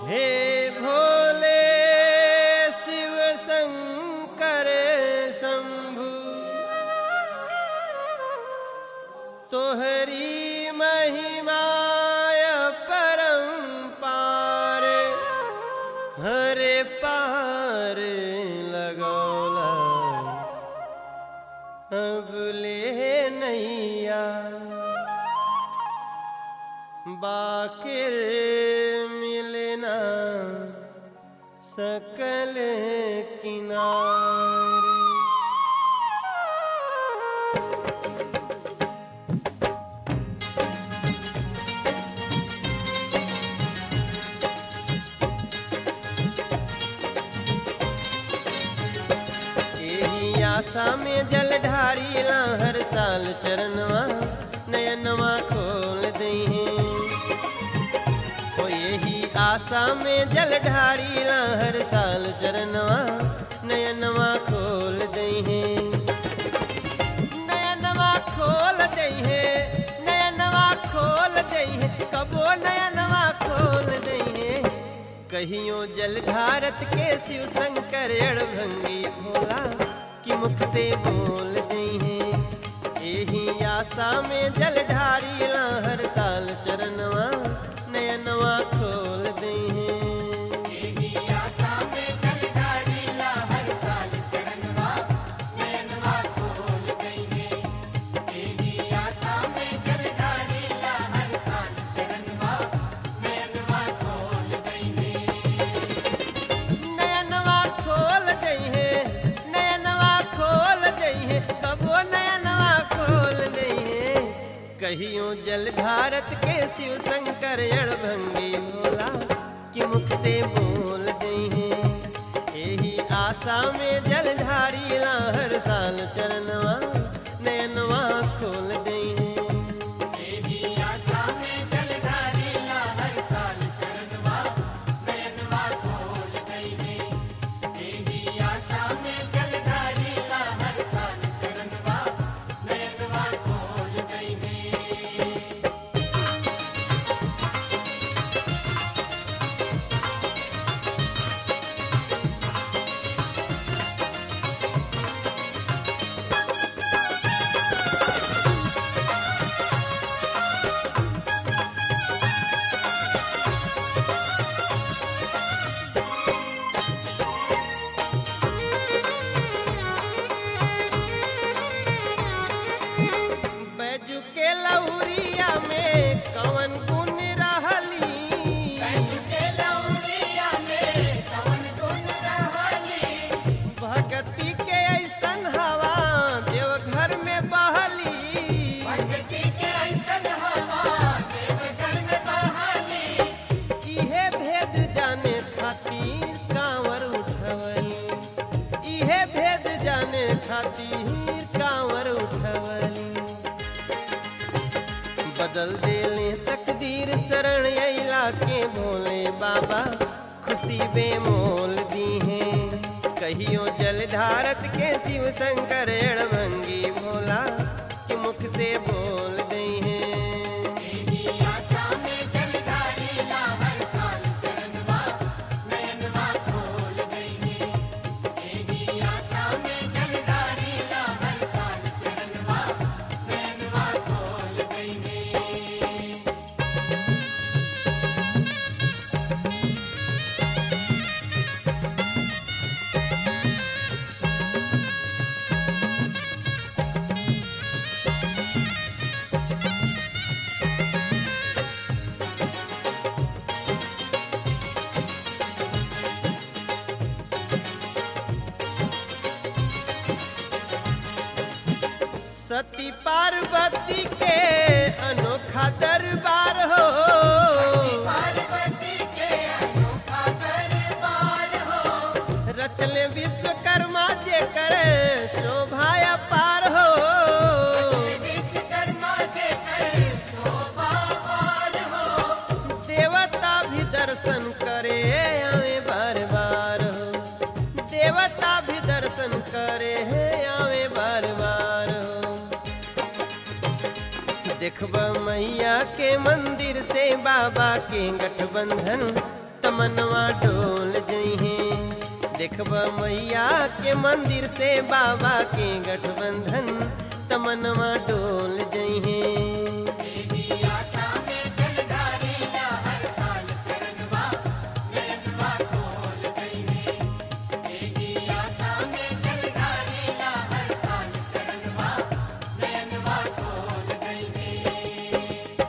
हे भोले शिव शंकर शंभु तोहरी महिमाय परंपार हरे पार लगौला अब ले नैया बाकिर मिलना सकल किनारे। एही आशा में जल ढारीला हर साल चरणवा नयनवा खोल दई आशा में जल ढारीला हर साल चरणवा नयनवा खोल दई है नयनवा खोल दई है नयनवा खोल दई है कबो नयनवा खोल दई है कहियो जल भारत के शिव शंकर अड़भंगी भोला कि मुख से बोल दई है यही आशा में जल ढारीला हर साल चरणवा नयनवा खोल दई है यही आशा में जल ढारीला हर साल चरणवा नयनवा खोल दई है यही आशा में जल ढारीला हर साल चरणवा नयनवा खोल दई है नयनवा खोल दई है नयनवा खोल दई है कबो नयनवा खोल दई है कहियो जल भारत के शिव शंकर अड़भंगी भोला कि मुख से बोल दई है यही आशा में जल ढारीला हर साल चरणवा नयनवा खोल दई है यही आशा में जल ढारीला हर साल चरणवा नयनवा खोल दई है यही आशा में जल ढारीला हर साल चरणवा नयनवा खोल दई है। बैजू के लौरिया में कवन गुण रहली बैजू के लौरिया में कवन गुण रहली भगती के ऐसन हवा देवघर में बहली भक्ति के ऐसन हवा देवघर में बहली इहे भेद जाने खातिर कांवर उठवली इहे भेद जाने खातिर कांवर उठवली बदल देले तकदीर शरण अइला के भोले बाबा खुशी बेमोल दी है कहियो जल धारत के शिव शंकर अड़भंगी भोला कि मुख से बोल दई है यही आशा में जल ढारीला हर साल चरणवा नयनवा खोल दई है यही आशा में जल ढारीला हर साल चरणवा नयनवा खोल दई है। सती पार्वती के अनोखा दरबार हो पार्वती के अनोखा दरबार हो रचले विश्वकर्मा जे करे शोभाया पार हो विश्वकर्मा के करे शोभा पार हो देवता भी दर्शन करे आवे बार बार हो देवता भी दर्शन करे आवे बार बार हो देखब मैया के मंदिर से बाबा के गठबंधन तमनवा डोल जइहे। देखब मैया के मंदिर से बाबा के गठबंधन तमनवा डोल जइहे। देवी आशा में जलधारी ला हर साल करनवा नयनवा खोल गईले। देवी आशा में जलधारी ला हर साल करनवा नयनवा खोल गईले।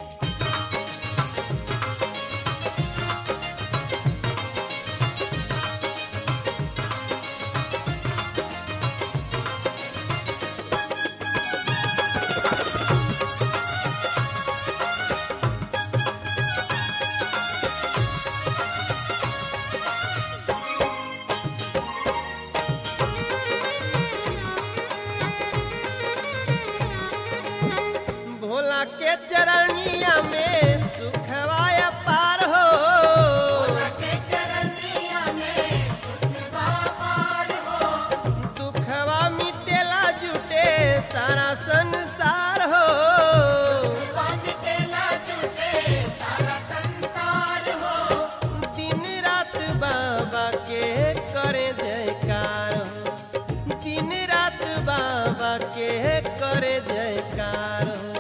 भोला के चरणिया में सुखवाया पार हो। के चरनिया में सुखवा पार हो। दुखवा मिटेला जुटे सारा संसार हो। दुखवा मिटेला जुटे सारा संसार हो। दिन रात बाबा के करे जयकार हो। दिन रात बाबा के करे जयकार हो।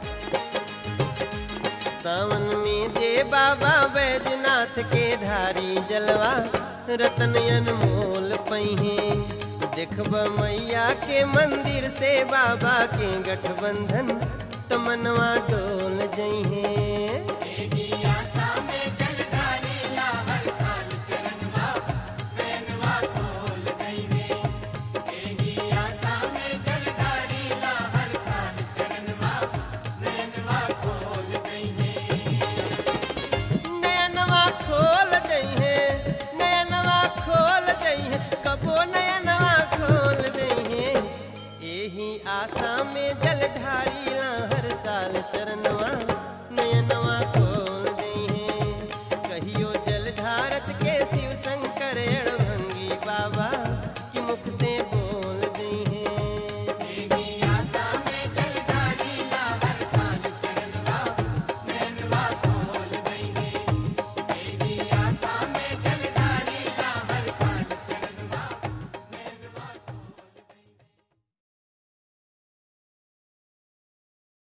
सावन में जे बाबा बैजनाथ के ढारी जलवा रतन अनमोल पहिए। देखब मैया के मंदिर से बाबा के गठबंधन तमनवा डोल जइहे।